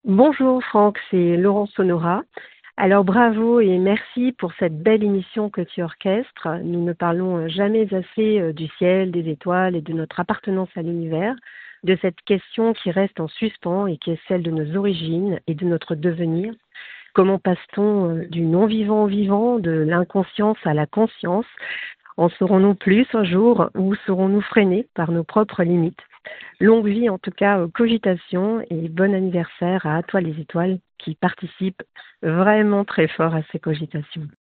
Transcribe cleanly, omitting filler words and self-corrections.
Bonjour Franck, c'est Laurence Honora. Alors bravo et merci pour cette belle émission que tu orchestres. Nous ne parlons jamais assez du ciel, des étoiles et de notre appartenance à l'univers, de cette question qui reste en suspens et qui est celle de nos origines et de notre devenir. Comment passe-t-on du non-vivant au vivant, de l'inconscience à la conscience? En saurons-nous plus un jour ou serons-nous freinés par nos propres limites? Longue vie en tout cas aux cogitations et bon anniversaire à toi les étoiles qui participent vraiment très fort à ces cogitations.